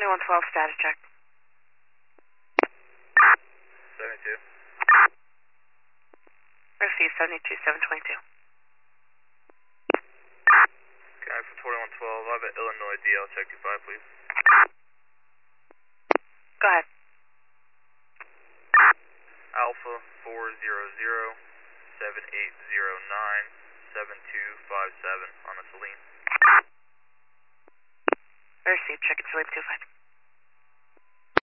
2112, status check. 72. Received 72722. Okay, for 2112, I have an Illinois DL check 25, please. Go ahead. Alpha 400-7809-7257 on a Saline. Received, check it, Saline 25.